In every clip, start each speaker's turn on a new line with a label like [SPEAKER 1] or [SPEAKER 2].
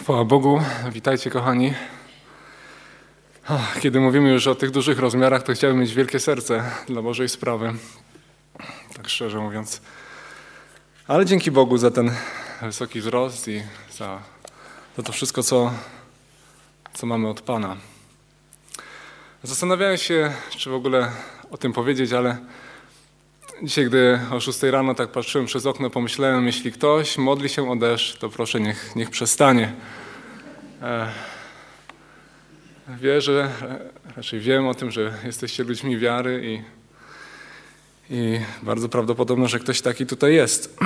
[SPEAKER 1] Chwała Bogu, witajcie kochani. Kiedy mówimy już o tych dużych rozmiarach, to chciałbym mieć wielkie serce dla Bożej sprawy, tak szczerze mówiąc. Ale dzięki Bogu za ten wysoki wzrost i za to wszystko, co mamy od Pana. Zastanawiałem się, czy w ogóle o tym powiedzieć, ale dzisiaj, gdy o 6 rano tak patrzyłem przez okno, pomyślałem, jeśli ktoś modli się o deszcz, to proszę niech przestanie. Wierzę, raczej wiem o tym, że jesteście ludźmi wiary i bardzo prawdopodobne, że ktoś taki tutaj jest.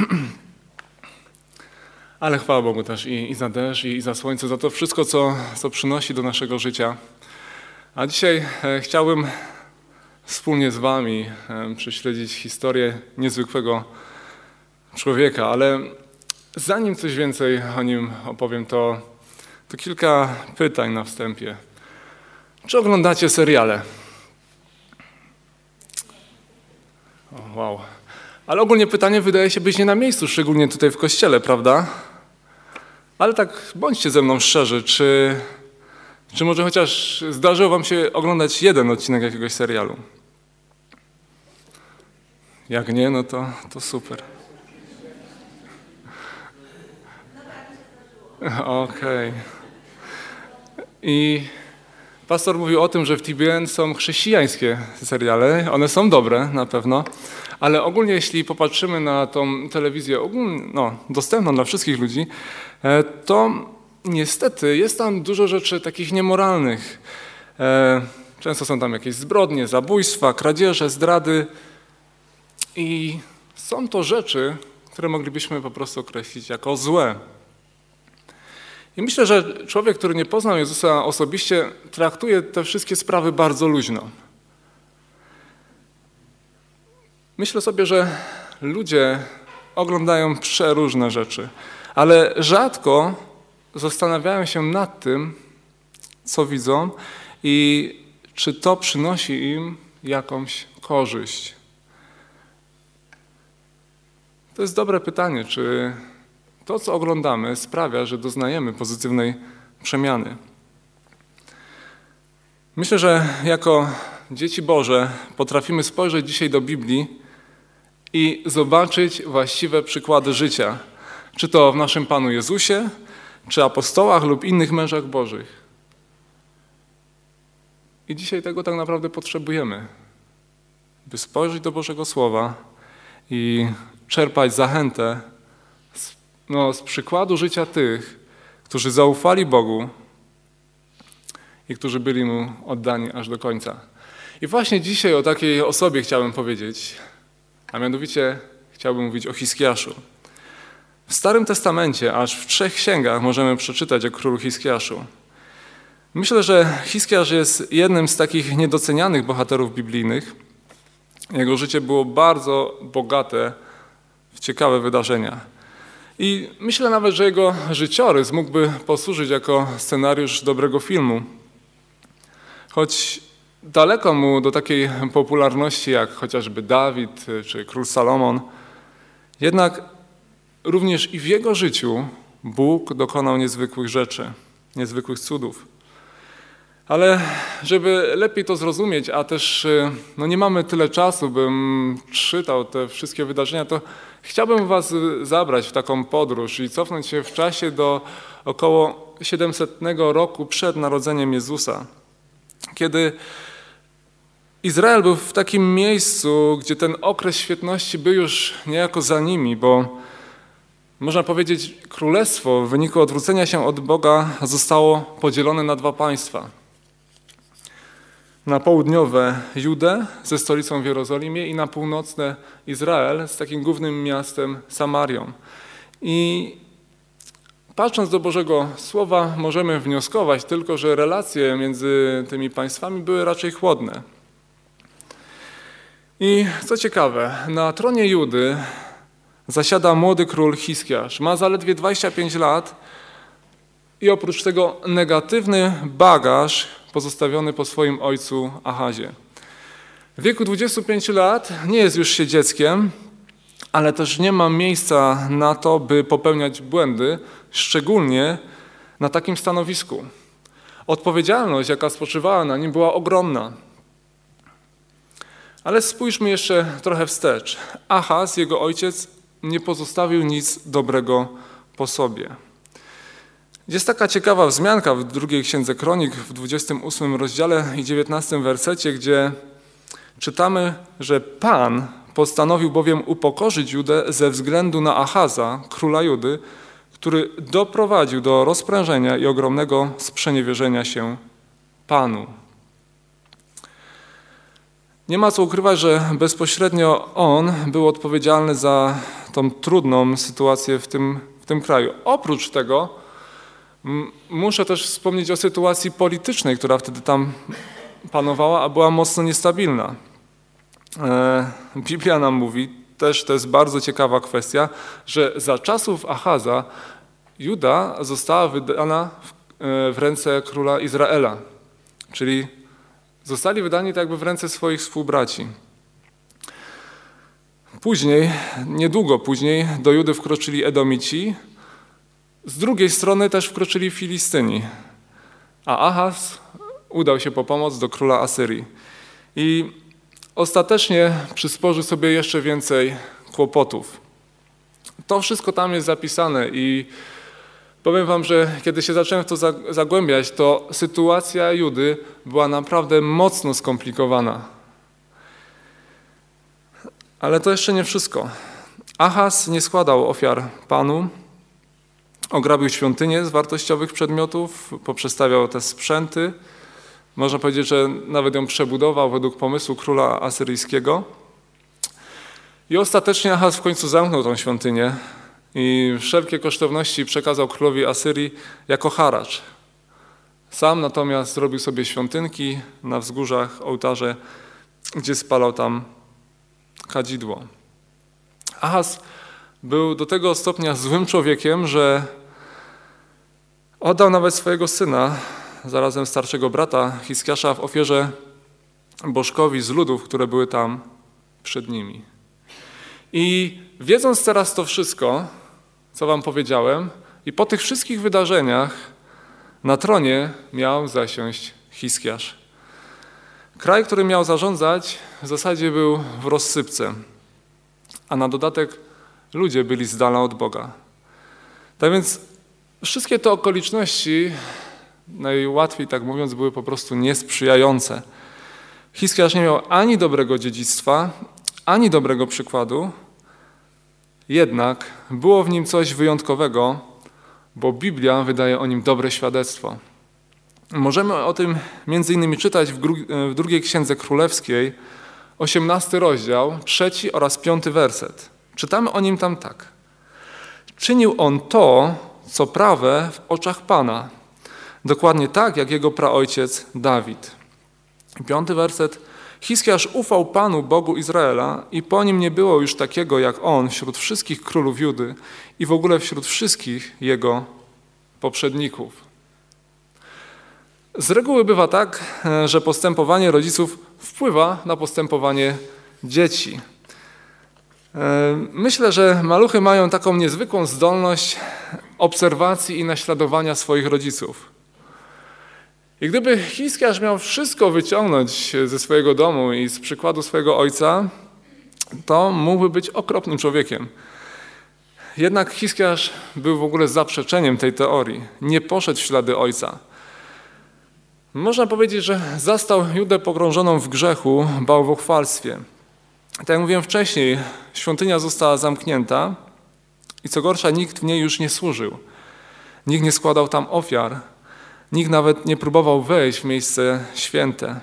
[SPEAKER 1] Ale chwała Bogu też i za deszcz, i za słońce, za to wszystko, co przynosi do naszego życia. A dzisiaj chciałbym wspólnie z wami prześledzić historię niezwykłego człowieka, ale zanim coś więcej o nim opowiem, to kilka pytań na wstępie. Czy oglądacie seriale? Wow. Ale ogólnie pytanie wydaje się być nie na miejscu, szczególnie tutaj w kościele, prawda? Ale tak bądźcie ze mną szczerzy, czy może chociaż zdarzyło wam się oglądać jeden odcinek jakiegoś serialu? Jak nie, no to super. Okej. I pastor mówił o tym, że w TVN są chrześcijańskie seriale. One są dobre na pewno, ale ogólnie jeśli popatrzymy na tą telewizję dostępną dla wszystkich ludzi, to niestety jest tam dużo rzeczy takich niemoralnych. Często są tam jakieś zbrodnie, zabójstwa, kradzieże, zdrady i są to rzeczy, które moglibyśmy po prostu określić jako złe. I myślę, że człowiek, który nie poznał Jezusa osobiście, traktuje te wszystkie sprawy bardzo luźno. Myślę sobie, że ludzie oglądają przeróżne rzeczy, ale rzadko zastanawiają się nad tym, co widzą i czy to przynosi im jakąś korzyść. To jest dobre pytanie, czy to, co oglądamy, sprawia, że doznajemy pozytywnej przemiany. Myślę, że jako dzieci Boże potrafimy spojrzeć dzisiaj do Biblii i zobaczyć właściwe przykłady życia. Czy to w naszym Panu Jezusie, czy apostołach lub innych mężach Bożych. I dzisiaj tego tak naprawdę potrzebujemy, by spojrzeć do Bożego Słowa i czerpać zachętę z przykładu życia tych, którzy zaufali Bogu i którzy byli Mu oddani aż do końca. I właśnie dzisiaj o takiej osobie chciałem powiedzieć, a mianowicie chciałbym mówić o Hiskiaszu. W Starym Testamencie aż w 3 księgach możemy przeczytać o królu Hiskiaszu. Myślę, że Hiskiasz jest jednym z takich niedocenianych bohaterów biblijnych. Jego życie było bardzo bogate w ciekawe wydarzenia. I myślę nawet, że jego życiorys mógłby posłużyć jako scenariusz dobrego filmu. Choć daleko mu do takiej popularności jak chociażby Dawid czy król Salomon, jednak również i w jego życiu Bóg dokonał niezwykłych rzeczy, niezwykłych cudów. Ale żeby lepiej to zrozumieć, a też nie mamy tyle czasu, bym czytał te wszystkie wydarzenia, to chciałbym was zabrać w taką podróż i cofnąć się w czasie do około 700 roku przed narodzeniem Jezusa, kiedy Izrael był w takim miejscu, gdzie ten okres świetności był już niejako za nimi, bo można powiedzieć, królestwo w wyniku odwrócenia się od Boga zostało podzielone na 2 państwa. Na południowe Judę ze stolicą w Jerozolimie i na północne Izrael z takim głównym miastem Samarią. I patrząc do Bożego Słowa możemy wnioskować tylko, że relacje między tymi państwami były raczej chłodne. I co ciekawe, na tronie Judy zasiada młody król Hiskiasz. Ma zaledwie 25 lat i oprócz tego negatywny bagaż pozostawiony po swoim ojcu Ahazie. W wieku 25 lat nie jest już się dzieckiem, ale też nie ma miejsca na to, by popełniać błędy, szczególnie na takim stanowisku. Odpowiedzialność, jaka spoczywała na nim, była ogromna. Ale spójrzmy jeszcze trochę wstecz. Ahaz, jego ojciec, nie pozostawił nic dobrego po sobie. Jest taka ciekawa wzmianka w drugiej Księdze Kronik, w 28 rozdziale i 19 wersecie, gdzie czytamy, że Pan postanowił bowiem upokorzyć Judę ze względu na Ahaza, króla Judy, który doprowadził do rozprężenia i ogromnego sprzeniewierzenia się Panu. Nie ma co ukrywać, że bezpośrednio on był odpowiedzialny za tą trudną sytuację w tym kraju. Oprócz tego muszę też wspomnieć o sytuacji politycznej, która wtedy tam panowała, a była mocno niestabilna. Biblia nam mówi, też to jest bardzo ciekawa kwestia, że za czasów Ahaza Juda została wydana w ręce króla Izraela, czyli zostali wydani tak jakby w ręce swoich współbraci. Później, niedługo później do Judy wkroczyli Edomici, z drugiej strony też wkroczyli Filistyni, a Ahaz udał się po pomoc do króla Asyrii. I ostatecznie przysporzył sobie jeszcze więcej kłopotów. To wszystko tam jest zapisane i powiem wam, że kiedy się zacząłem w to zagłębiać, to sytuacja Judy była naprawdę mocno skomplikowana. Ale to jeszcze nie wszystko. Ahaz nie składał ofiar Panu, ograbił świątynię z wartościowych przedmiotów, poprzestawiał te sprzęty. Można powiedzieć, że nawet ją przebudował według pomysłu króla asyryjskiego. I ostatecznie Ahaz w końcu zamknął tą świątynię i wszelkie kosztowności przekazał królowi Asyrii jako haracz. Sam natomiast zrobił sobie świątynki na wzgórzach, ołtarze, gdzie spalał tam kadzidło. Ahaz był do tego stopnia złym człowiekiem, że oddał nawet swojego syna, zarazem starszego brata Hiskiasza, w ofierze bożkowi z ludów, które były tam przed nimi. I wiedząc teraz to wszystko, co wam powiedziałem, i po tych wszystkich wydarzeniach na tronie miał zasiąść Hiskiasz. Kraj, który miał zarządzać, w zasadzie był w rozsypce, a na dodatek ludzie byli z dala od Boga. Tak więc wszystkie te okoliczności, najłatwiej tak mówiąc, były po prostu niesprzyjające. Hiskiasz nie miał ani dobrego dziedzictwa, ani dobrego przykładu, jednak było w nim coś wyjątkowego, bo Biblia wydaje o nim dobre świadectwo. Możemy o tym między innymi czytać w drugiej Księdze Królewskiej, 18 rozdział, 3 oraz 5 werset. Czytamy o nim tam tak. Czynił on to, co prawe w oczach Pana, dokładnie tak, jak jego praojciec Dawid. 5 werset. Hiskiasz ufał Panu, Bogu Izraela i po nim nie było już takiego jak on wśród wszystkich królów Judy i w ogóle wśród wszystkich jego poprzedników. Z reguły bywa tak, że postępowanie rodziców wpływa na postępowanie dzieci. Myślę, że maluchy mają taką niezwykłą zdolność obserwacji i naśladowania swoich rodziców. I gdyby Hiskiasz miał wszystko wyciągnąć ze swojego domu i z przykładu swojego ojca, to mógłby być okropnym człowiekiem. Jednak Hiskiasz był w ogóle zaprzeczeniem tej teorii. Nie poszedł w ślady ojca. Można powiedzieć, że zastał Judę pogrążoną w grzechu, bałwochwalstwie. Tak jak mówiłem wcześniej, świątynia została zamknięta i co gorsza, nikt w niej już nie służył. Nikt nie składał tam ofiar. Nikt nawet nie próbował wejść w miejsce święte.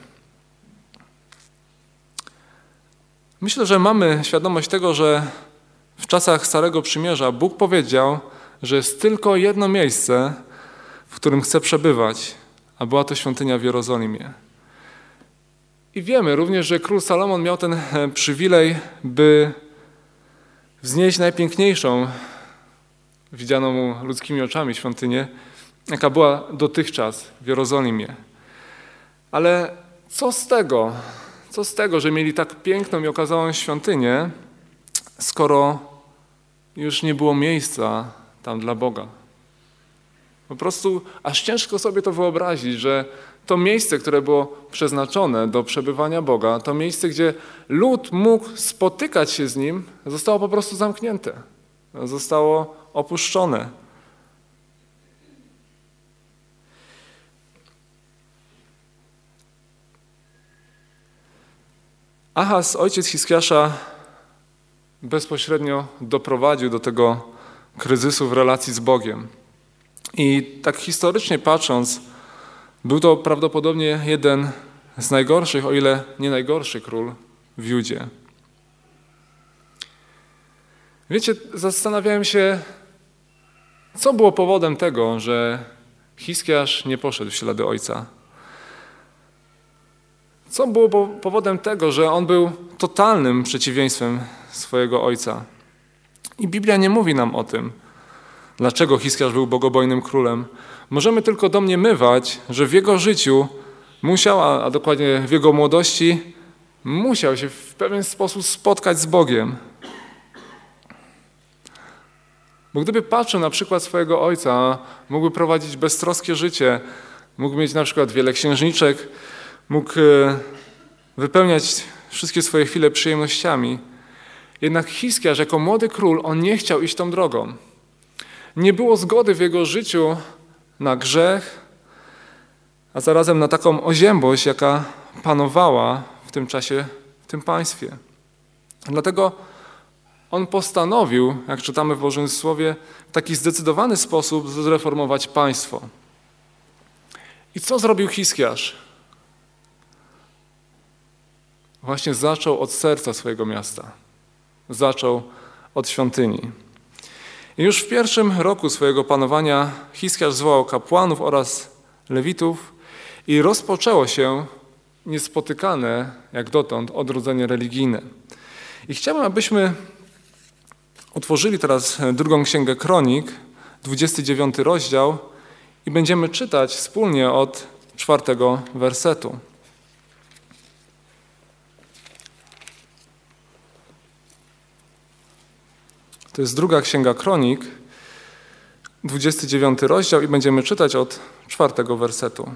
[SPEAKER 1] Myślę, że mamy świadomość tego, że w czasach Starego Przymierza Bóg powiedział, że jest tylko jedno miejsce, w którym chce przebywać, a była to świątynia w Jerozolimie. I wiemy również, że król Salomon miał ten przywilej, by wznieść najpiękniejszą, widzianą mu ludzkimi oczami świątynię, jaka była dotychczas w Jerozolimie. Ale co z tego, że mieli tak piękną i okazałą świątynię, skoro już nie było miejsca tam dla Boga? Po prostu aż ciężko sobie to wyobrazić, że to miejsce, które było przeznaczone do przebywania Boga, to miejsce, gdzie lud mógł spotykać się z Nim, zostało po prostu zamknięte. Zostało opuszczone. Ahaz, ojciec Hiskiasza, bezpośrednio doprowadził do tego kryzysu w relacji z Bogiem. I tak historycznie patrząc, był to prawdopodobnie jeden z najgorszych, o ile nie najgorszy król w Judzie. Wiecie, zastanawiałem się, co było powodem tego, że Hiskiasz nie poszedł w ślady ojca. Co było powodem tego, że on był totalnym przeciwieństwem swojego ojca. I Biblia nie mówi nam o tym, dlaczego Hiskiasz był bogobojnym królem. Możemy tylko domniemywać, że w jego życiu musiał, a dokładnie w jego młodości, musiał się w pewien sposób spotkać z Bogiem. Bo gdyby patrzył na przykład swojego ojca, mógłby prowadzić beztroskie życie, mógł mieć na przykład wiele księżniczek, mógł wypełniać wszystkie swoje chwile przyjemnościami. Jednak Hiskiasz jako młody król, on nie chciał iść tą drogą. Nie było zgody w jego życiu na grzech, a zarazem na taką oziębłość, jaka panowała w tym czasie w tym państwie. Dlatego on postanowił, jak czytamy w Bożym Słowie, w taki zdecydowany sposób zreformować państwo. I co zrobił Hiskiasz? Właśnie zaczął od serca swojego miasta. Zaczął od świątyni. I już w pierwszym roku swojego panowania Hiskiasz zwołał kapłanów oraz lewitów i rozpoczęło się niespotykane jak dotąd odrodzenie religijne. I chciałbym, abyśmy otworzyli teraz drugą Księgę Kronik, 29 rozdział i będziemy czytać wspólnie od 4 wersetu. To jest druga Księga Kronik, 29 rozdział i będziemy czytać od 4 wersetu.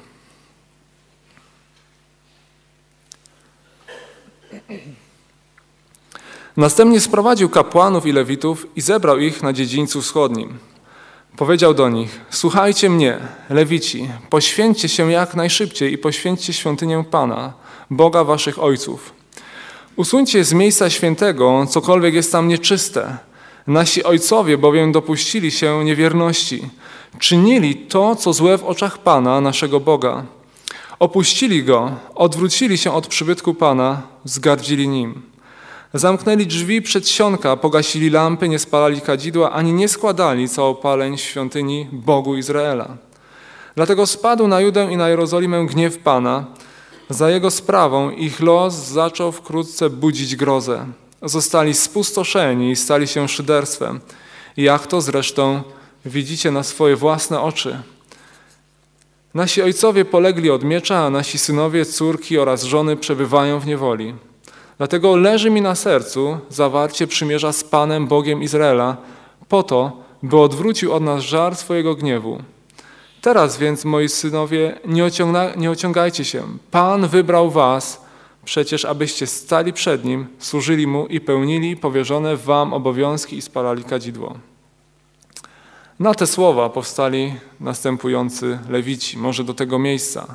[SPEAKER 1] Następnie sprowadził kapłanów i lewitów i zebrał ich na dziedzińcu wschodnim. Powiedział do nich: słuchajcie mnie, lewici, poświęćcie się jak najszybciej i poświęćcie świątynię Pana, Boga waszych ojców. Usuńcie z miejsca świętego cokolwiek jest tam nieczyste. Nasi ojcowie bowiem dopuścili się niewierności. Czynili to, co złe w oczach Pana, naszego Boga. Opuścili Go, odwrócili się od przybytku Pana, zgardzili Nim. Zamknęli drzwi przedsionka, pogasili lampy, nie spalali kadzidła, ani nie składali całopaleń w świątyni Bogu Izraela. Dlatego spadł na Judę i na Jerozolimę gniew Pana. Za jego sprawą ich los zaczął wkrótce budzić grozę. Zostali spustoszeni i stali się szyderstwem, jak to zresztą widzicie na swoje własne oczy. Nasi ojcowie polegli od miecza, a nasi synowie, córki oraz żony przebywają w niewoli. Dlatego leży mi na sercu zawarcie przymierza z Panem, Bogiem Izraela, po to, by odwrócił od nas żar swojego gniewu. Teraz więc, moi synowie, nie ociągajcie się. Pan wybrał was, przecież abyście stali przed Nim, służyli Mu i pełnili powierzone wam obowiązki i spalali kadzidło. Na te słowa powstali następujący lewici, może do tego miejsca.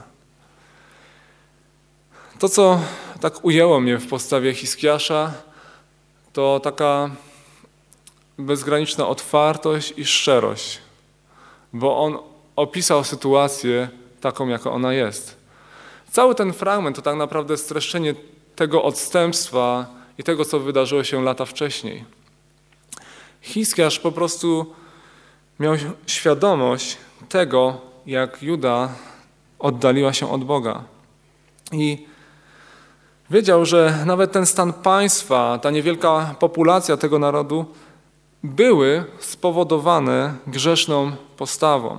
[SPEAKER 1] To, co tak ujęło mnie w postawie Hiskiasza, to taka bezgraniczna otwartość i szczerość, bo on opisał sytuację taką, jaka ona jest. Cały ten fragment to tak naprawdę streszczenie tego odstępstwa i tego, co wydarzyło się lata wcześniej. Hiskiasz po prostu miał świadomość tego, jak Juda oddaliła się od Boga. I wiedział, że nawet ten stan państwa, ta niewielka populacja tego narodu były spowodowane grzeszną postawą.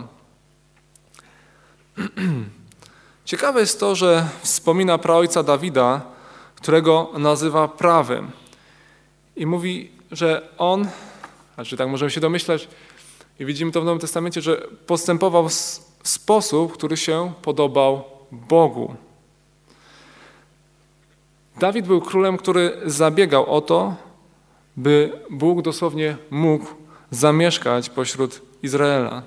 [SPEAKER 1] Ciekawe jest to, że wspomina praojca Dawida, którego nazywa prawym. I mówi, że on, znaczy tak możemy się domyślać, I widzimy to w Nowym Testamencie, że postępował w sposób, który się podobał Bogu. Dawid był królem, który zabiegał o to, by Bóg dosłownie mógł zamieszkać pośród Izraela.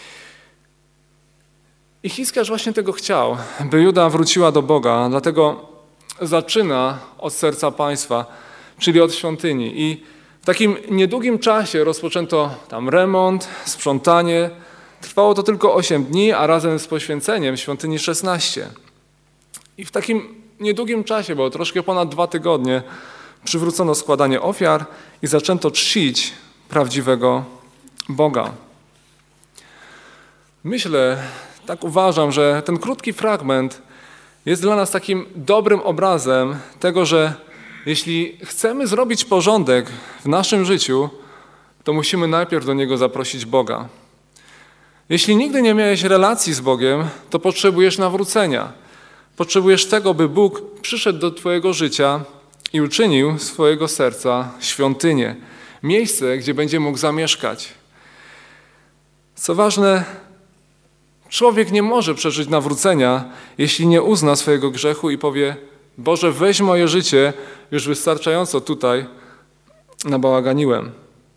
[SPEAKER 1] I Hiskiarz właśnie tego chciał, by Juda wróciła do Boga, dlatego zaczyna od serca państwa, czyli od świątyni. I w takim niedługim czasie rozpoczęto tam remont, sprzątanie. Trwało to tylko 8 dni, a razem z poświęceniem świątyni 16. I w takim niedługim czasie, bo troszkę ponad 2 tygodnie, przywrócono składanie ofiar i zaczęto czcić prawdziwego Boga. Myślę, tak uważam, że ten krótki fragment jest dla nas takim dobrym obrazem tego, że jeśli chcemy zrobić porządek w naszym życiu, to musimy najpierw do niego zaprosić Boga. Jeśli nigdy nie miałeś relacji z Bogiem, to potrzebujesz nawrócenia. Potrzebujesz tego, by Bóg przyszedł do twojego życia i uczynił swojego serca świątynię. Miejsce, gdzie będzie mógł zamieszkać. Co ważne, człowiek nie może przeżyć nawrócenia, jeśli nie uzna swojego grzechu i powie: Boże, weź moje życie, już wystarczająco tutaj nabałaganiłem.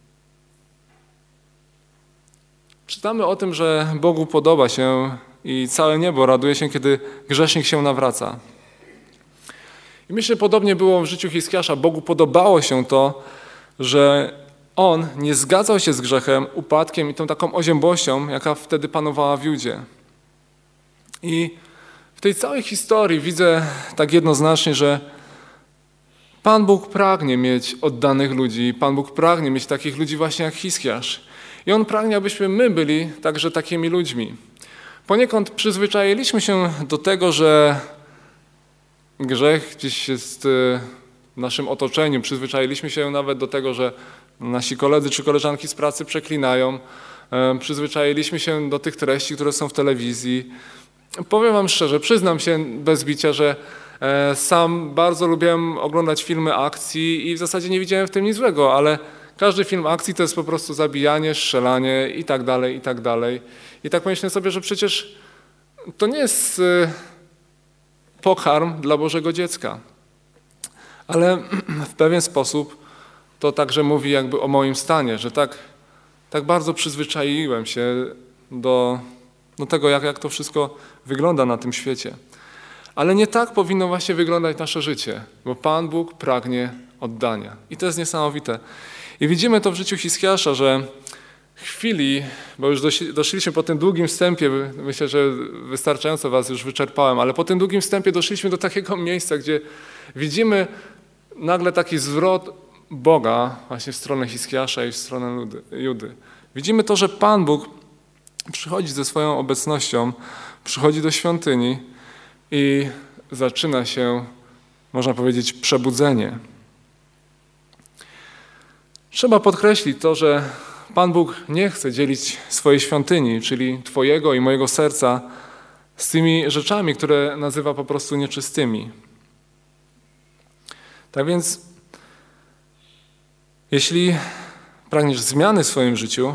[SPEAKER 1] Czytamy o tym, że Bogu podoba się i całe niebo raduje się, kiedy grzesznik się nawraca. I myślę, podobnie było w życiu Hiskiasza. Bogu podobało się to, że on nie zgadzał się z grzechem, upadkiem i tą taką oziębłością, jaka wtedy panowała w Judzie. I w tej całej historii widzę tak jednoznacznie, że Pan Bóg pragnie mieć oddanych ludzi, Pan Bóg pragnie mieć takich ludzi właśnie jak Hiskiasz. I On pragnie, abyśmy my byli także takimi ludźmi. Poniekąd przyzwyczailiśmy się do tego, że grzech gdzieś jest w naszym otoczeniu. Przyzwyczailiśmy się nawet do tego, że nasi koledzy czy koleżanki z pracy przeklinają. Przyzwyczailiśmy się do tych treści, które są w telewizji. Powiem wam szczerze, przyznam się bez bicia, że sam bardzo lubiłem oglądać filmy akcji i w zasadzie nie widziałem w tym nic złego, ale każdy film akcji to jest po prostu zabijanie, strzelanie i tak dalej, i tak dalej. I tak myślę sobie, że przecież to nie jest pokarm dla Bożego dziecka. Ale w pewien sposób to także mówi jakby o moim stanie, że tak bardzo przyzwyczaiłem się do tego, jak to wszystko wygląda na tym świecie. Ale nie tak powinno właśnie wyglądać nasze życie, bo Pan Bóg pragnie oddania. I to jest niesamowite. I widzimy to w życiu Hiskiasza, że w chwili, bo już doszliśmy po tym długim wstępie, myślę, że wystarczająco was już wyczerpałem, ale po tym długim wstępie doszliśmy do takiego miejsca, gdzie widzimy nagle taki zwrot Boga właśnie w stronę Hiskiasza i w stronę Judy. Widzimy to, że Pan Bóg przychodzi ze swoją obecnością, przychodzi do świątyni i zaczyna się, można powiedzieć, przebudzenie. Trzeba podkreślić to, że Pan Bóg nie chce dzielić swojej świątyni, czyli twojego i mojego serca, z tymi rzeczami, które nazywa po prostu nieczystymi. Tak więc, jeśli pragniesz zmiany w swoim życiu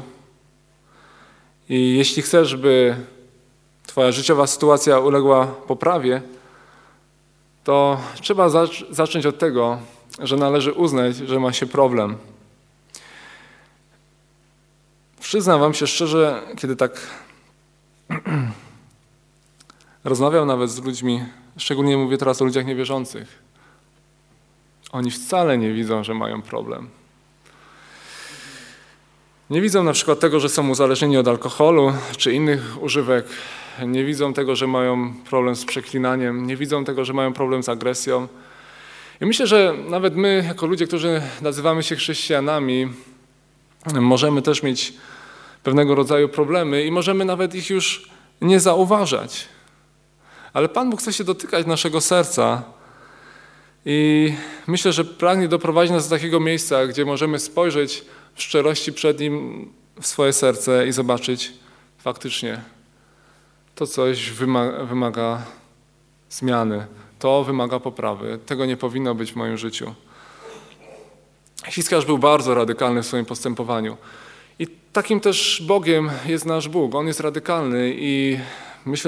[SPEAKER 1] i jeśli chcesz, by twoja życiowa sytuacja uległa poprawie, to trzeba zacząć od tego, że należy uznać, że ma się problem. Przyznam wam się szczerze, kiedy tak rozmawiam nawet z ludźmi, szczególnie mówię teraz o ludziach niewierzących, oni wcale nie widzą, że mają problem. Nie widzą na przykład tego, że są uzależnieni od alkoholu czy innych używek. Nie widzą tego, że mają problem z przeklinaniem. Nie widzą tego, że mają problem z agresją. I myślę, że nawet my, jako ludzie, którzy nazywamy się chrześcijanami, możemy też mieć pewnego rodzaju problemy i możemy nawet ich już nie zauważać. Ale Pan Bóg chce się dotykać naszego serca i myślę, że pragnie doprowadzić nas do takiego miejsca, gdzie możemy spojrzeć w szczerości przed Nim w swoje serce i zobaczyć faktycznie to coś wymaga zmiany, to wymaga poprawy. Tego nie powinno być w moim życiu. Hiskiarz był bardzo radykalny w swoim postępowaniu. I takim też Bogiem jest nasz Bóg. On jest radykalny i myślę,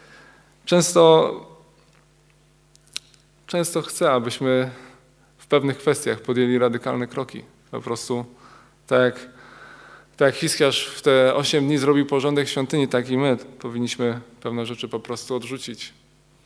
[SPEAKER 1] często chce, abyśmy w pewnych kwestiach podjęli radykalne kroki. Po prostu tak jak Hiskiarz w te 8 dni zrobił porządek w świątyni, tak i my powinniśmy pewne rzeczy po prostu odrzucić.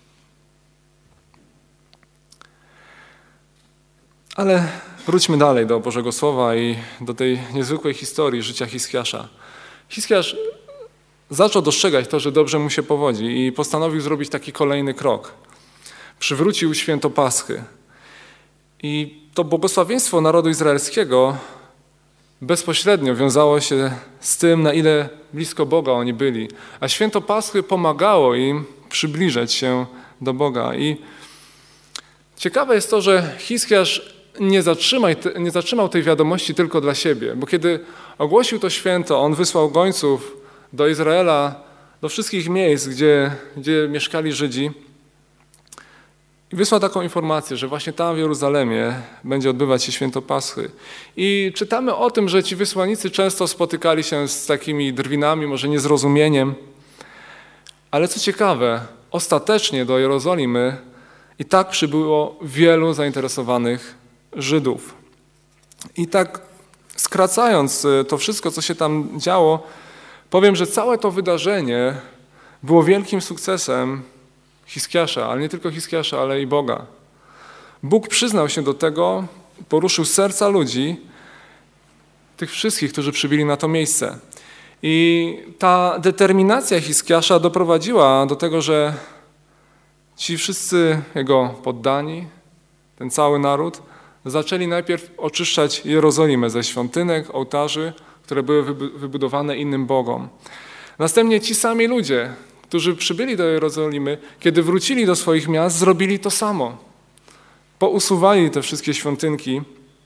[SPEAKER 1] Ale wróćmy dalej do Bożego Słowa i do tej niezwykłej historii życia Hiskiasza. Hiskiarz zaczął dostrzegać to, że dobrze mu się powodzi i postanowił zrobić taki kolejny krok. Przywrócił święto Paschy. I to błogosławieństwo narodu izraelskiego bezpośrednio wiązało się z tym, na ile blisko Boga oni byli. A święto Paschy pomagało im przybliżać się do Boga. I ciekawe jest to, że Hiskiarz nie zatrzymał tej wiadomości tylko dla siebie, bo kiedy ogłosił to święto, on wysłał gońców do Izraela, do wszystkich miejsc, gdzie mieszkali Żydzi i wysłał taką informację, że właśnie tam w Jeruzalemie będzie odbywać się święto Paschy. I czytamy o tym, że ci wysłannicy często spotykali się z takimi drwinami, może niezrozumieniem, ale co ciekawe, ostatecznie do Jerozolimy i tak przybyło wielu zainteresowanych Żydów. I tak skracając to wszystko, co się tam działo, powiem, że całe to wydarzenie było wielkim sukcesem Hiskiasza, ale nie tylko Hiskiasza, ale i Boga. Bóg przyznał się do tego, poruszył serca ludzi, tych wszystkich, którzy przybyli na to miejsce. I ta determinacja Hiskiasza doprowadziła do tego, że ci wszyscy jego poddani, ten cały naród, zaczęli najpierw oczyszczać Jerozolimę ze świątynek, ołtarzy, które były wybudowane innym bogom. Następnie ci sami ludzie, którzy przybyli do Jerozolimy, kiedy wrócili do swoich miast, zrobili to samo. Pousuwali te wszystkie świątynki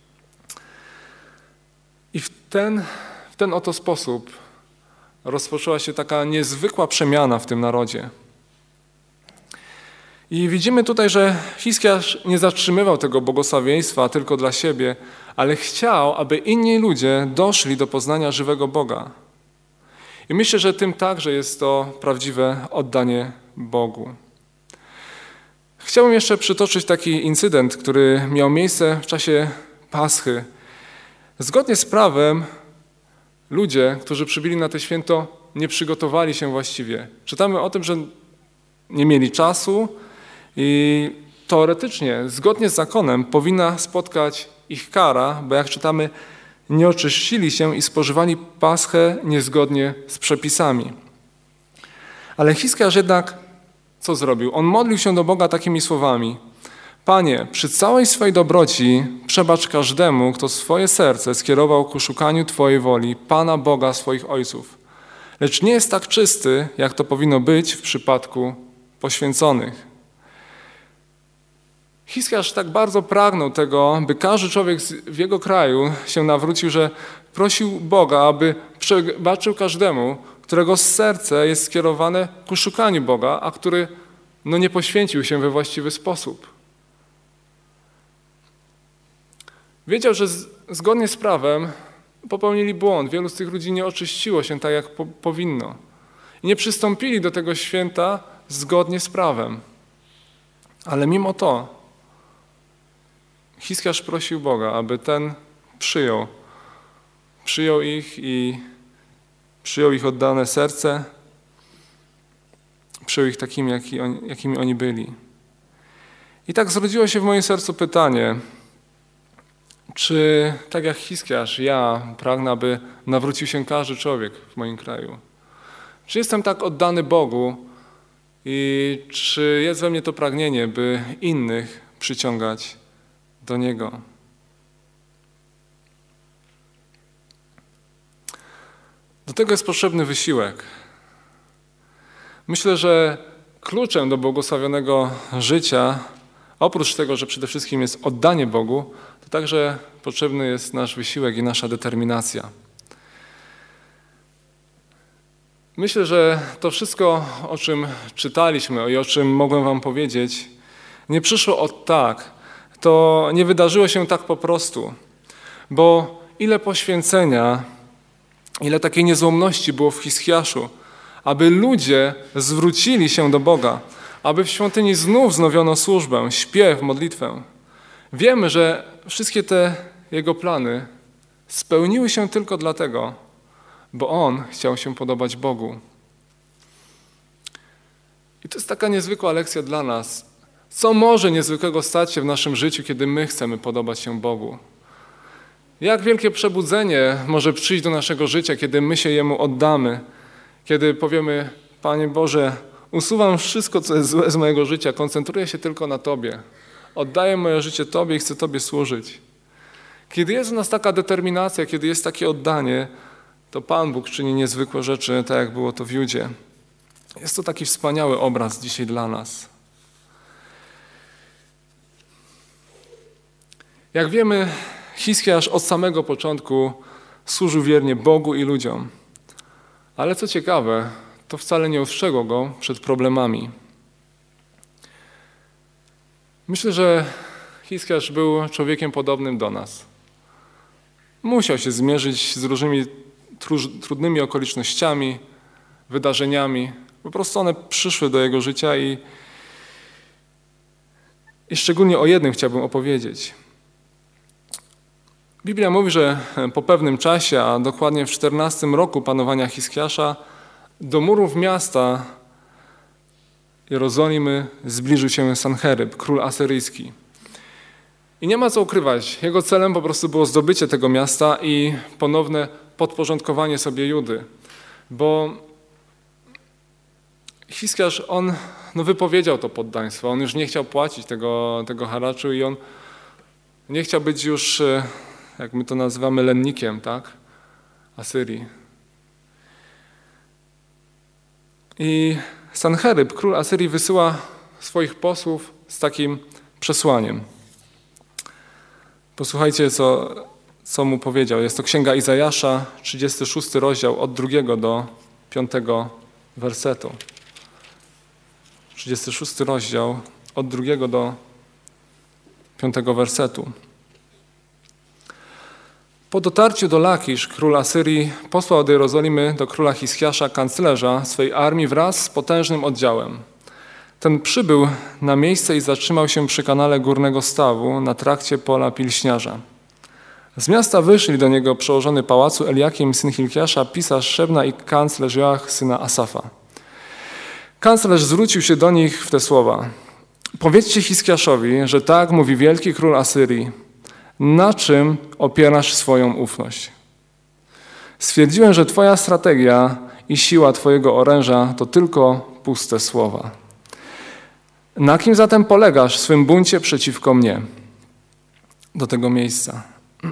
[SPEAKER 1] i w ten oto sposób rozpoczęła się taka niezwykła przemiana w tym narodzie. I widzimy tutaj, że Hiskiarz nie zatrzymywał tego błogosławieństwa tylko dla siebie, ale chciał, aby inni ludzie doszli do poznania żywego Boga. I myślę, że tym także jest to prawdziwe oddanie Bogu. Chciałbym jeszcze przytoczyć taki incydent, który miał miejsce w czasie Paschy. Zgodnie z prawem ludzie, którzy przybyli na to święto, nie przygotowali się właściwie. Czytamy o tym, że nie mieli czasu i teoretycznie, zgodnie z zakonem, powinna spotkać ich kara, bo jak czytamy, nie oczyścili się i spożywali Paschę niezgodnie z przepisami. Ale Hiskiarz jednak co zrobił? On modlił się do Boga takimi słowami: Panie, przy całej swojej dobroci przebacz każdemu, kto swoje serce skierował ku szukaniu Twojej woli, Pana Boga swoich ojców. Lecz nie jest tak czysty, jak to powinno być w przypadku poświęconych. Hiskiarz tak bardzo pragnął tego, by każdy człowiek w jego kraju się nawrócił, że prosił Boga, aby przebaczył każdemu, którego serce jest skierowane ku szukaniu Boga, a który nie poświęcił się we właściwy sposób. Wiedział, że zgodnie z prawem popełnili błąd. Wielu z tych ludzi nie oczyściło się tak, jak powinno. I nie przystąpili do tego święta zgodnie z prawem. Ale mimo to Hiskiarz prosił Boga, aby ten przyjął ich i przyjął ich oddane serce, przyjął ich takimi, jakimi oni byli. I tak zrodziło się w moim sercu pytanie, czy tak jak Hiskiarz, ja pragnę, aby nawrócił się każdy człowiek w moim kraju? Czy jestem tak oddany Bogu i czy jest we mnie to pragnienie, by innych przyciągać do Niego? Do tego jest potrzebny wysiłek. Myślę, że kluczem do błogosławionego życia, oprócz tego, że przede wszystkim jest oddanie Bogu, to także potrzebny jest nasz wysiłek i nasza determinacja. Myślę, że to wszystko, o czym czytaliśmy i o czym mogłem wam powiedzieć, nie przyszło od tak. To nie wydarzyło się tak po prostu, bo ile poświęcenia, ile takiej niezłomności było w Hiskiaszu, aby ludzie zwrócili się do Boga, aby w świątyni znów wznowiono służbę, śpiew, modlitwę. Wiemy, że wszystkie te jego plany spełniły się tylko dlatego, bo on chciał się podobać Bogu. I to jest taka niezwykła lekcja dla nas. Co może niezwykłego stać się w naszym życiu, kiedy my chcemy podobać się Bogu? Jak wielkie przebudzenie może przyjść do naszego życia, kiedy my się Jemu oddamy, kiedy powiemy: Panie Boże, usuwam wszystko, co jest złe z mojego życia, koncentruję się tylko na Tobie. Oddaję moje życie Tobie i chcę Tobie służyć. Kiedy jest w nas taka determinacja, kiedy jest takie oddanie, to Pan Bóg czyni niezwykłe rzeczy, tak jak było to w Judzie. Jest to taki wspaniały obraz dzisiaj dla nas. Jak wiemy, Hiskiasz od samego początku służył wiernie Bogu i ludziom. Ale co ciekawe, to wcale nie ustrzegło go przed problemami. Myślę, że Hiskiasz był człowiekiem podobnym do nas. Musiał się zmierzyć z różnymi trudnymi okolicznościami, wydarzeniami. Po prostu one przyszły do jego życia i szczególnie o jednym chciałbym opowiedzieć. Biblia mówi, że po pewnym czasie, a dokładnie w 14 roku panowania Hiskiasza, do murów miasta Jerozolimy zbliżył się Sancheryb, król asyryjski. I nie ma co ukrywać, jego celem po prostu było zdobycie tego miasta i ponowne podporządkowanie sobie Judy. Bo Hiskiasz, on wypowiedział to poddaństwo, on już nie chciał płacić tego haraczu i on nie chciał być już, jak my to nazywamy, lennikiem, tak? Asyrii. I Sancheryb, król Asyrii, wysyła swoich posłów z takim przesłaniem. Posłuchajcie, co mu powiedział. Jest to Księga Izajasza, 36 rozdział, od 2 do 5 wersetu. 36 rozdział, od 2 do 5 wersetu. Po dotarciu do Lakisz, król Asyrii posłał do Jerozolimy do króla Hiskiasza, kanclerza swej armii wraz z potężnym oddziałem. Ten przybył na miejsce i zatrzymał się przy kanale Górnego Stawu na trakcie pola Pilśniarza. Z miasta wyszli do niego przełożony pałacu Eliakim, syn Hilkiasza, pisarz Szebna i kanclerz Joach, syna Asafa. Kanclerz zwrócił się do nich w te słowa: powiedzcie Hiskiaszowi, że tak mówi wielki król Asyrii. Na czym opierasz swoją ufność? Stwierdziłem, że twoja strategia i siła twojego oręża to tylko puste słowa. Na kim zatem polegasz w swym buncie przeciwko mnie? Do tego miejsca.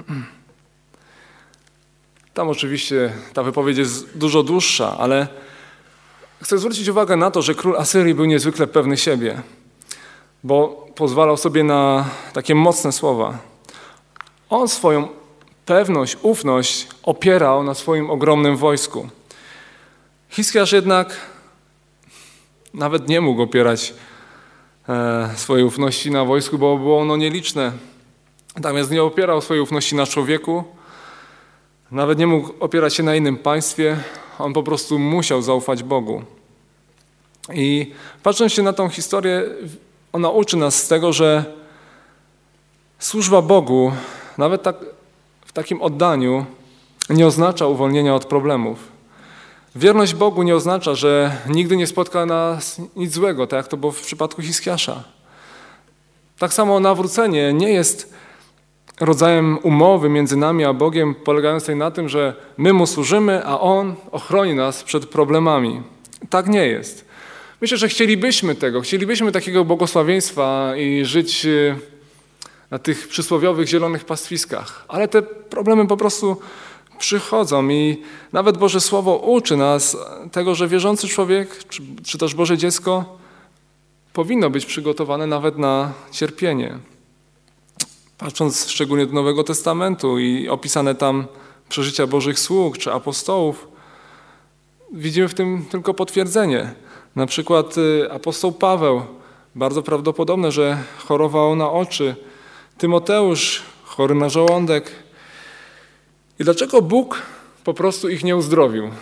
[SPEAKER 1] Tam oczywiście ta wypowiedź jest dużo dłuższa, ale chcę zwrócić uwagę na to, że król Asyrii był niezwykle pewny siebie, bo pozwalał sobie na takie mocne słowa. On swoją pewność, ufność opierał na swoim ogromnym wojsku. Hiskiasz jednak nawet nie mógł opierać swojej ufności na wojsku, bo było ono nieliczne. Natomiast nie opierał swojej ufności na człowieku, nawet nie mógł opierać się na innym państwie. On po prostu musiał zaufać Bogu. I patrząc się na tą historię, ona uczy nas z tego, że służba Bogu, nawet w takim oddaniu, nie oznacza uwolnienia od problemów. Wierność Bogu nie oznacza, że nigdy nie spotka nas nic złego, tak jak to było w przypadku Hiskiasza. Tak samo nawrócenie nie jest rodzajem umowy między nami a Bogiem, polegającej na tym, że my Mu służymy, a On ochroni nas przed problemami. Tak nie jest. Myślę, że chcielibyśmy takiego błogosławieństwa i żyć na tych przysłowiowych zielonych pastwiskach. Ale te problemy po prostu przychodzą i nawet Boże Słowo uczy nas tego, że wierzący człowiek, czy też Boże dziecko powinno być przygotowane nawet na cierpienie. Patrząc szczególnie do Nowego Testamentu i opisane tam przeżycia Bożych sług czy apostołów, widzimy w tym tylko potwierdzenie. Na przykład apostoł Paweł, bardzo prawdopodobne, że chorował na oczy. Tymoteusz, chory na żołądek. I dlaczego Bóg po prostu ich nie uzdrowił.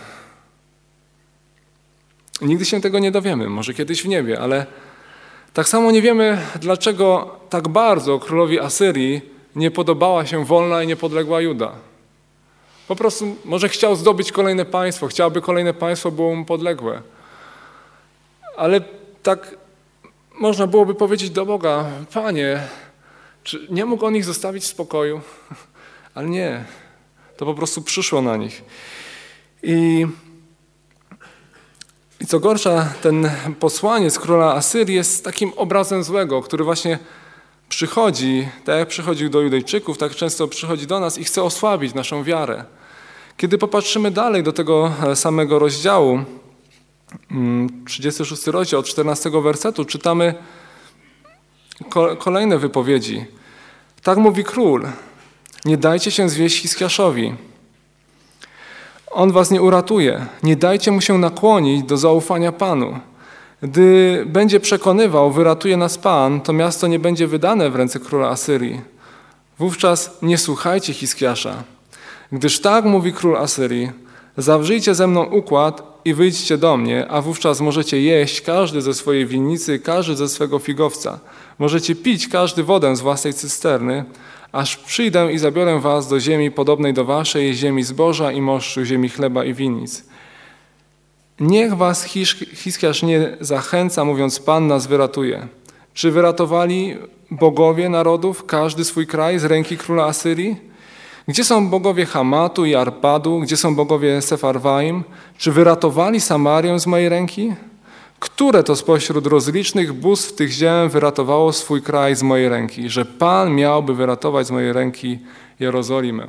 [SPEAKER 1] Nigdy się tego nie dowiemy, może kiedyś w niebie, ale tak samo nie wiemy, dlaczego tak bardzo królowi Asyrii nie podobała się wolna i niepodległa Juda. Po prostu może chciał zdobyć kolejne państwo, chciałby kolejne państwo było mu podległe. Ale tak można byłoby powiedzieć do Boga: Panie, czy nie mógł on ich zostawić w spokoju? Ale nie, to po prostu przyszło na nich. I co gorsza, ten posłaniec króla Asyrii jest takim obrazem złego, który właśnie przychodzi, tak jak przychodził do Judejczyków, tak często przychodzi do nas i chce osłabić naszą wiarę. Kiedy popatrzymy dalej do tego samego rozdziału, 36 rozdział, od 14 wersetu, czytamy kolejne wypowiedzi. Tak mówi król: nie dajcie się zwieść Hiskiaszowi. On was nie uratuje. Nie dajcie mu się nakłonić do zaufania Panu. Gdy będzie przekonywał, wyratuje nas Pan, to miasto nie będzie wydane w ręce króla Asyrii. Wówczas nie słuchajcie Hiskiasza. Gdyż tak mówi król Asyrii: zawrzyjcie ze mną układ i wyjdźcie do mnie, a wówczas możecie jeść każdy ze swojej winnicy, każdy ze swego figowca. Możecie pić każdy wodę z własnej cysterny, aż przyjdę i zabiorę was do ziemi podobnej do waszej, ziemi zboża i moszczu, ziemi chleba i winnic. Niech was Hiskiasz nie zachęca, mówiąc: Pan nas wyratuje. Czy wyratowali bogowie narodów, każdy swój kraj z ręki króla Asyrii? Gdzie są bogowie Hamatu i Arpadu? Gdzie są bogowie Sefarwaim? Czy wyratowali Samarię z mojej ręki? Które to spośród rozlicznych bóstw tych ziem wyratowało swój kraj z mojej ręki, że Pan miałby wyratować z mojej ręki Jerozolimę?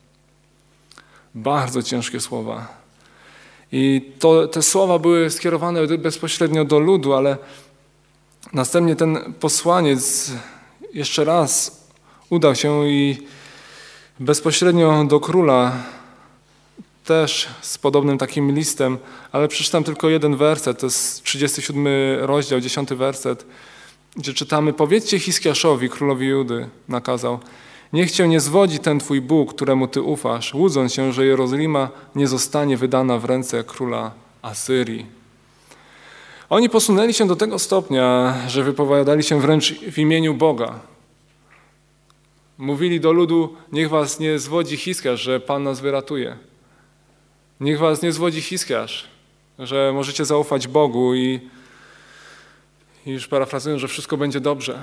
[SPEAKER 1] Bardzo ciężkie słowa. I te słowa były skierowane bezpośrednio do ludu, ale następnie ten posłaniec jeszcze raz udał się i bezpośrednio do króla, też z podobnym takim listem, ale przeczytam tylko jeden werset, to jest 37 rozdział, 10 werset, gdzie czytamy: powiedzcie Hiskiaszowi, królowi Judy, nakazał: niech cię nie zwodzi ten twój Bóg, któremu ty ufasz, łudząc się, że Jerozolima nie zostanie wydana w ręce króla Asyrii. Oni posunęli się do tego stopnia, że wypowiadali się wręcz w imieniu Boga. Mówili do ludu: niech was nie zwodzi Hiskiasz, że Pan nas wyratuje. Niech was nie zwodzi Hiskiasz, że możecie zaufać Bogu i już parafrazując, że wszystko będzie dobrze.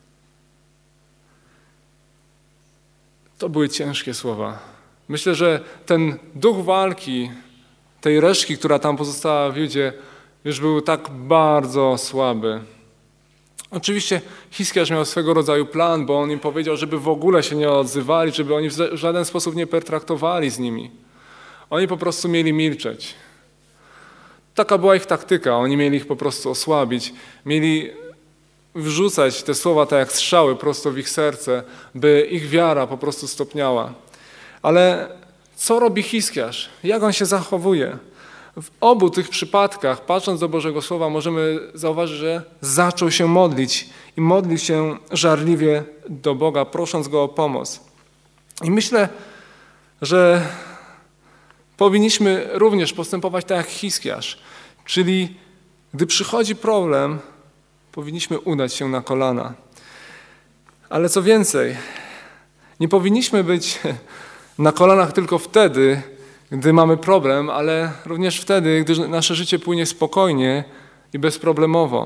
[SPEAKER 1] To były ciężkie słowa. Myślę, że ten duch walki, tej resztki, która tam pozostała w Judzie, już był tak bardzo słaby. Oczywiście Hiskiasz miał swego rodzaju plan, bo on im powiedział, żeby w ogóle się nie odzywali, żeby oni w żaden sposób nie pertraktowali z nimi. Oni po prostu mieli milczeć. Taka była ich taktyka. Oni mieli ich po prostu osłabić. Mieli wrzucać te słowa tak jak strzały prosto w ich serce, by ich wiara po prostu stopniała. Ale co robi Hiskiasz? Jak on się zachowuje? W obu tych przypadkach, patrząc do Bożego Słowa, możemy zauważyć, że zaczął się modlić i modlił się żarliwie do Boga, prosząc Go o pomoc. I myślę, że powinniśmy również postępować tak jak Hiskiasz, czyli gdy przychodzi problem, powinniśmy udać się na kolana. Ale co więcej, nie powinniśmy być na kolanach tylko wtedy, gdy mamy problem, ale również wtedy, gdy nasze życie płynie spokojnie i bezproblemowo.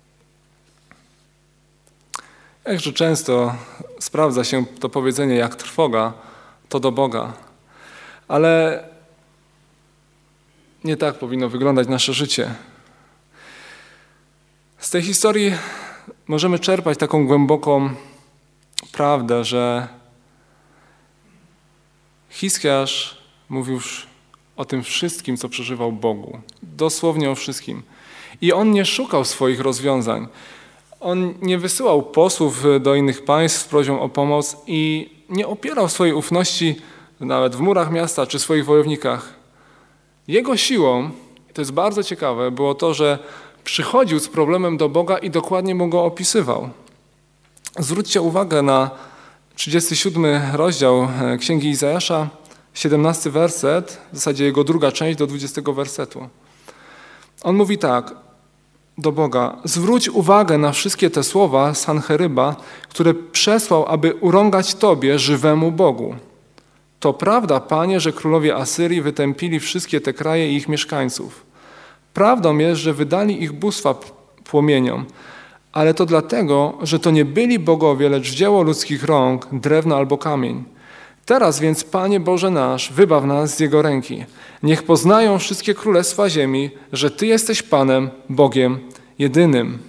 [SPEAKER 1] Jakże często sprawdza się to powiedzenie: jak trwoga, to do Boga. Ale nie tak powinno wyglądać nasze życie. Z tej historii możemy czerpać taką głęboką prawdę, że Hiskiasz mówił już o tym wszystkim, co przeżywał Bogu. Dosłownie o wszystkim. I on nie szukał swoich rozwiązań. On nie wysyłał posłów do innych państw z prośbą o pomoc i nie opierał swojej ufności nawet w murach miasta czy swoich wojownikach. Jego siłą, to jest bardzo ciekawe, było to, że przychodził z problemem do Boga i dokładnie mu go opisywał. Zwróćcie uwagę na 37 rozdział Księgi Izajasza, 17 werset, w zasadzie jego druga część do 20 wersetu. On mówi tak do Boga: zwróć uwagę na wszystkie te słowa Sancheryba, które przesłał, aby urągać Tobie, żywemu Bogu. To prawda, Panie, że królowie Asyrii wytępili wszystkie te kraje i ich mieszkańców. Prawdą jest, że wydali ich bóstwa płomieniom, ale to dlatego, że to nie byli bogowie, lecz dzieło ludzkich rąk, drewno albo kamień. Teraz więc, Panie Boże nasz, wybaw nas z Jego ręki. Niech poznają wszystkie królestwa ziemi, że Ty jesteś Panem, Bogiem jedynym.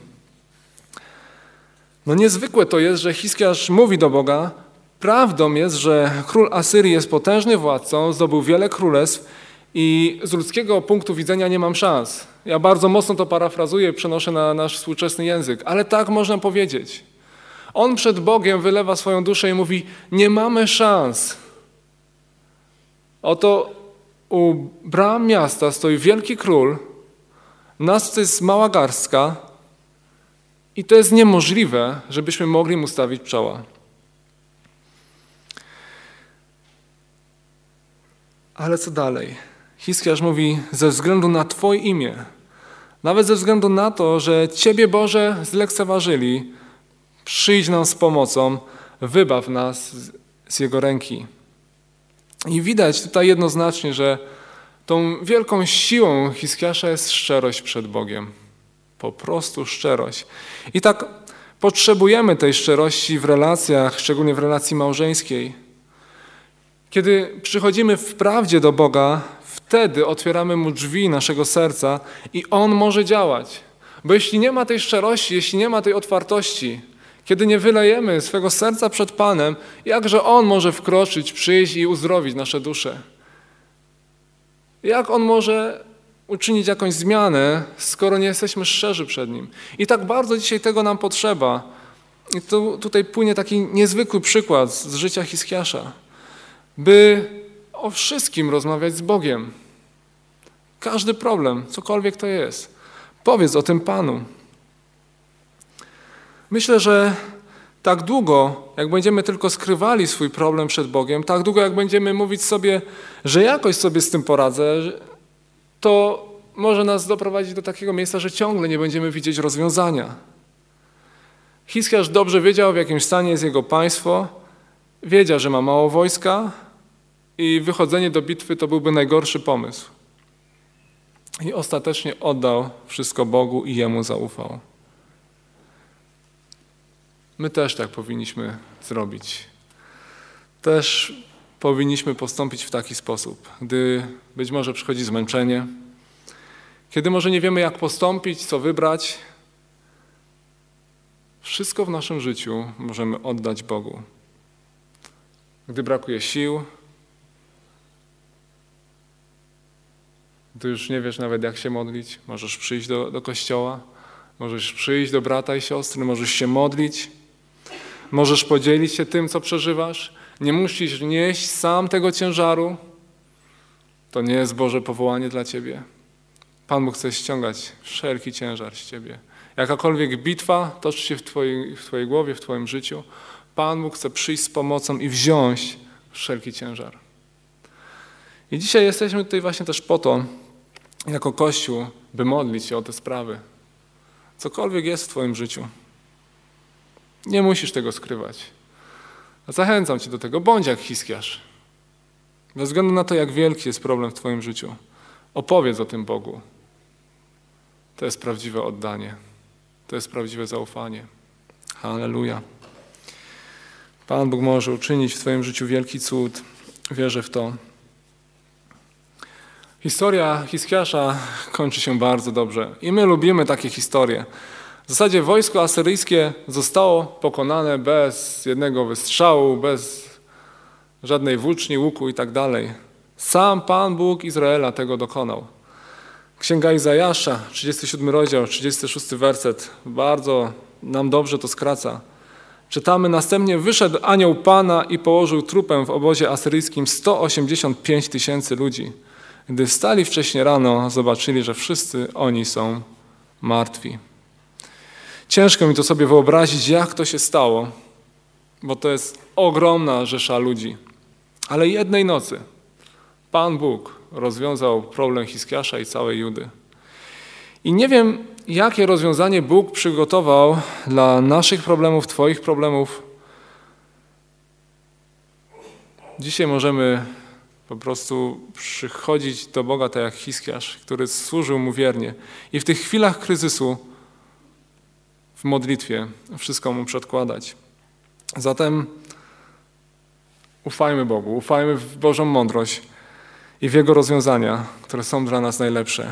[SPEAKER 1] No niezwykłe to jest, że Hiskiarz mówi do Boga: prawdą jest, że król Asyrii jest potężny władcą, zdobył wiele królestw i z ludzkiego punktu widzenia nie mam szans. Ja bardzo mocno to parafrazuję, przenoszę na nasz współczesny język, ale tak można powiedzieć. On przed Bogiem wylewa swoją duszę i mówi: nie mamy szans. Oto u bram miasta stoi wielki król, nas to jest mała garstka i to jest niemożliwe, żebyśmy mogli mu stawić czoła. Ale co dalej? Hiskiarz mówi: ze względu na Twoje imię, nawet ze względu na to, że Ciebie, Boże, zlekceważyli, przyjdź nam z pomocą, wybaw nas z Jego ręki. I widać tutaj jednoznacznie, że tą wielką siłą Hiskiasza jest szczerość przed Bogiem. Po prostu szczerość. I tak potrzebujemy tej szczerości w relacjach, szczególnie w relacji małżeńskiej. Kiedy przychodzimy w prawdzie do Boga, wtedy otwieramy Mu drzwi naszego serca i On może działać. Bo jeśli nie ma tej szczerości, jeśli nie ma tej otwartości, kiedy nie wylejemy swego serca przed Panem, jakże On może wkroczyć, przyjść i uzdrowić nasze dusze? Jak On może uczynić jakąś zmianę, skoro nie jesteśmy szczerzy przed Nim? I tak bardzo dzisiaj tego nam potrzeba. I tutaj płynie taki niezwykły przykład z życia Hiskiasza, by o wszystkim rozmawiać z Bogiem. Każdy problem, cokolwiek to jest, powiedz o tym Panu. Myślę, że tak długo, jak będziemy tylko skrywali swój problem przed Bogiem, tak długo, jak będziemy mówić sobie, że jakoś sobie z tym poradzę, to może nas doprowadzić do takiego miejsca, że ciągle nie będziemy widzieć rozwiązania. Hiskiarz dobrze wiedział, w jakim stanie jest jego państwo, wiedział, że ma mało wojska i wychodzenie do bitwy to byłby najgorszy pomysł. I ostatecznie oddał wszystko Bogu i Jemu zaufał. My też tak powinniśmy zrobić. Też powinniśmy postąpić w taki sposób, gdy być może przychodzi zmęczenie, kiedy może nie wiemy, jak postąpić, co wybrać. Wszystko w naszym życiu możemy oddać Bogu. Gdy brakuje sił, gdy już nie wiesz nawet, jak się modlić, możesz przyjść do kościoła, możesz przyjść do brata i siostry, możesz się modlić, możesz podzielić się tym, co przeżywasz. Nie musisz nieść sam tego ciężaru. To nie jest Boże powołanie dla ciebie. Pan Bóg chce ściągać wszelki ciężar z ciebie. Jakakolwiek bitwa toczy się w twojej głowie, w twoim życiu, Pan Bóg chce przyjść z pomocą i wziąć wszelki ciężar. I dzisiaj jesteśmy tutaj właśnie też po to, jako Kościół, by modlić się o te sprawy. Cokolwiek jest w twoim życiu. Nie musisz tego skrywać. Zachęcam cię do tego. Bądź jak Hiskiarz. Bez względu na to, jak wielki jest problem w twoim życiu. Opowiedz o tym Bogu. To jest prawdziwe oddanie. To jest prawdziwe zaufanie. Halleluja. Pan Bóg może uczynić w twoim życiu wielki cud. Wierzę w to. Historia Hiskiasza kończy się bardzo dobrze. I my lubimy takie historie. W zasadzie wojsko asyryjskie zostało pokonane bez jednego wystrzału, bez żadnej włóczni, łuku i tak dalej. Sam Pan Bóg Izraela tego dokonał. Księga Izajasza, 37 rozdział, 36 werset, bardzo nam dobrze to skraca. Czytamy: następnie wyszedł anioł Pana i położył trupem w obozie asyryjskim 185 000 ludzi. Gdy wstali wcześnie rano, zobaczyli, że wszyscy oni są martwi. Ciężko mi to sobie wyobrazić, jak to się stało, bo to jest ogromna rzesza ludzi. Ale jednej nocy Pan Bóg rozwiązał problem Hiskiasza i całej Judy. I nie wiem, jakie rozwiązanie Bóg przygotował dla naszych problemów, Twoich problemów. Dzisiaj możemy po prostu przychodzić do Boga tak jak Hiskiasz, który służył Mu wiernie. I w tych chwilach kryzysu w modlitwie wszystko Mu przedkładać. Zatem ufajmy Bogu, ufajmy w Bożą mądrość i w Jego rozwiązania, które są dla nas najlepsze.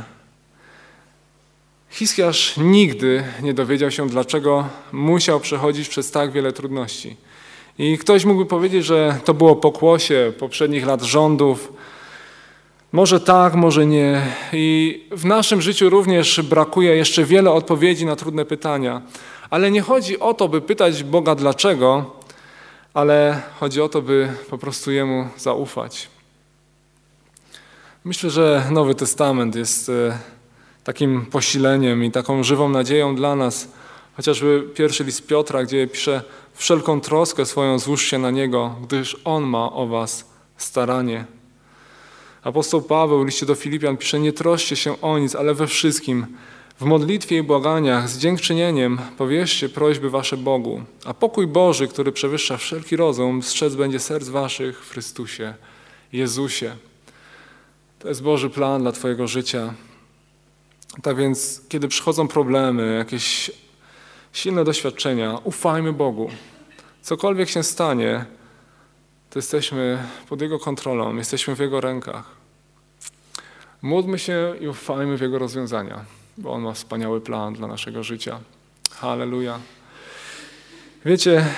[SPEAKER 1] Hiskiasz nigdy nie dowiedział się, dlaczego musiał przechodzić przez tak wiele trudności. I ktoś mógłby powiedzieć, że to było pokłosie poprzednich lat rządów. Może tak, może nie. I w naszym życiu również brakuje jeszcze wiele odpowiedzi na trudne pytania. Ale nie chodzi o to, by pytać Boga dlaczego, ale chodzi o to, by po prostu Jemu zaufać. Myślę, że Nowy Testament jest takim posileniem i taką żywą nadzieją dla nas. Chociażby pierwszy list Piotra, gdzie pisze: wszelką troskę swoją złóżcie na Niego, gdyż On ma o was staranie. Apostoł Paweł w liście do Filipian pisze: nie troszcie się o nic, ale we wszystkim w modlitwie i błaganiach z dziękczynieniem powierzcie prośby wasze Bogu, a pokój Boży, który przewyższa wszelki rozum, strzec będzie serc waszych w Chrystusie Jezusie. To jest Boży plan dla twojego życia. Tak więc, kiedy przychodzą problemy, jakieś silne doświadczenia, ufajmy Bogu. Cokolwiek się stanie, to jesteśmy pod Jego kontrolą, jesteśmy w Jego rękach. Módlmy się i ufajmy w Jego rozwiązania, bo On ma wspaniały plan dla naszego życia. Halleluja. Wiecie,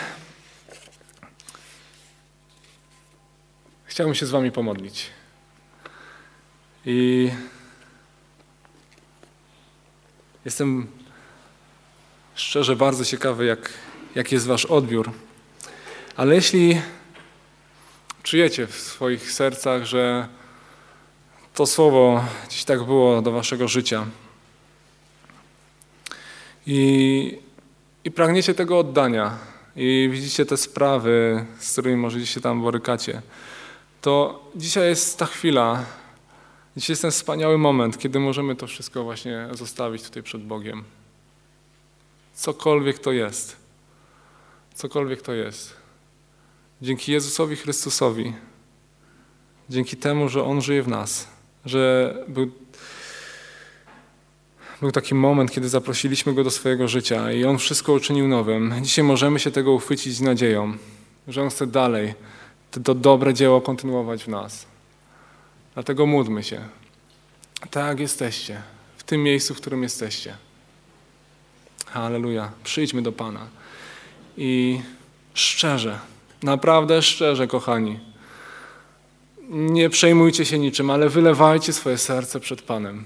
[SPEAKER 1] chciałbym się z wami pomodlić. I jestem szczerze bardzo ciekawy, jak jest wasz odbiór. Ale jeśli czujecie w swoich sercach, że to słowo gdzieś tak było do waszego życia i pragniecie tego oddania i widzicie te sprawy, z którymi może się tam borykacie, to dzisiaj jest ta chwila, dzisiaj jest ten wspaniały moment, kiedy możemy to wszystko właśnie zostawić tutaj przed Bogiem. Cokolwiek to jest. Cokolwiek to jest. Dzięki Jezusowi Chrystusowi, dzięki temu, że On żyje w nas, że był taki moment, kiedy zaprosiliśmy Go do swojego życia i On wszystko uczynił nowym. Dzisiaj możemy się tego uchwycić z nadzieją, że On chce dalej to dobre dzieło kontynuować w nas. Dlatego módlmy się, tak jak jesteście, w tym miejscu, w którym jesteście. Halleluja. Przyjdźmy do Pana i szczerze, naprawdę szczerze, kochani, nie przejmujcie się niczym, ale wylewajcie swoje serce przed Panem.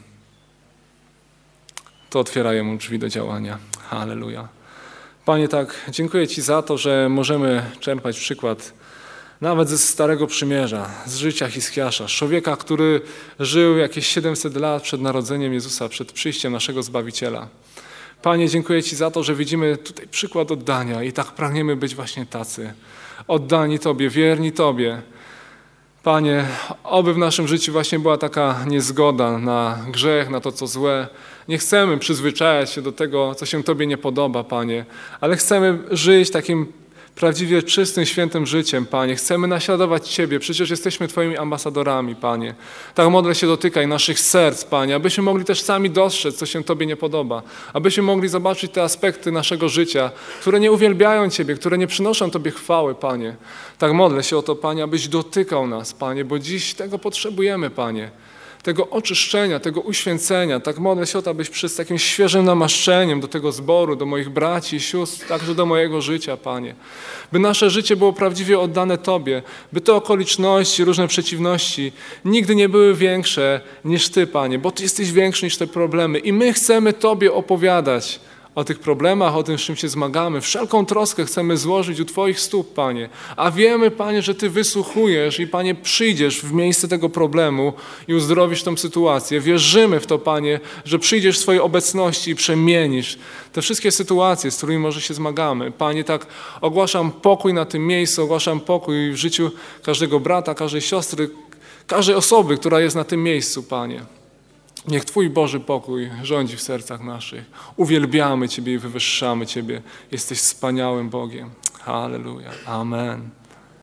[SPEAKER 1] To otwiera Jemu drzwi do działania. Halleluja. Panie, tak, dziękuję Ci za to, że możemy czerpać przykład nawet ze Starego Przymierza, z życia Hiskiasza, człowieka, który żył jakieś 700 lat przed narodzeniem Jezusa, przed przyjściem naszego Zbawiciela. Panie, dziękuję Ci za to, że widzimy tutaj przykład oddania i tak pragniemy być właśnie tacy. Oddani Tobie, wierni Tobie. Panie, oby w naszym życiu właśnie była taka niezgoda na grzech, na to, co złe. Nie chcemy przyzwyczajać się do tego, co się Tobie nie podoba, Panie, ale chcemy żyć takim prawdziwie czystym, świętym życiem, Panie. Chcemy naśladować Ciebie, przecież jesteśmy Twoimi ambasadorami, Panie. Tak modlę się, dotykaj naszych serc, Panie, abyśmy mogli też sami dostrzec, co się Tobie nie podoba. Abyśmy mogli zobaczyć te aspekty naszego życia, które nie uwielbiają Ciebie, które nie przynoszą Tobie chwały, Panie. Tak modlę się o to, Panie, abyś dotykał nas, Panie, bo dziś tego potrzebujemy, Panie. Tego oczyszczenia, tego uświęcenia. Tak modlę się o to, abyś przez takim świeżym namaszczeniem do tego zboru, do moich braci i sióstr, także do mojego życia, Panie. By nasze życie było prawdziwie oddane Tobie, by te okoliczności, różne przeciwności nigdy nie były większe niż Ty, Panie, bo Ty jesteś większy niż te problemy i my chcemy Tobie opowiadać o tych problemach, o tym, z czym się zmagamy. Wszelką troskę chcemy złożyć u Twoich stóp, Panie. A wiemy, Panie, że Ty wysłuchujesz i, Panie, przyjdziesz w miejsce tego problemu i uzdrowisz tę sytuację. Wierzymy w to, Panie, że przyjdziesz w swojej obecności i przemienisz te wszystkie sytuacje, z którymi może się zmagamy. Panie, tak ogłaszam pokój na tym miejscu, ogłaszam pokój w życiu każdego brata, każdej siostry, każdej osoby, która jest na tym miejscu, Panie. Niech Twój Boży pokój rządzi w sercach naszych. Uwielbiamy Ciebie i wywyższamy Ciebie. Jesteś wspaniałym Bogiem. Halleluja. Amen.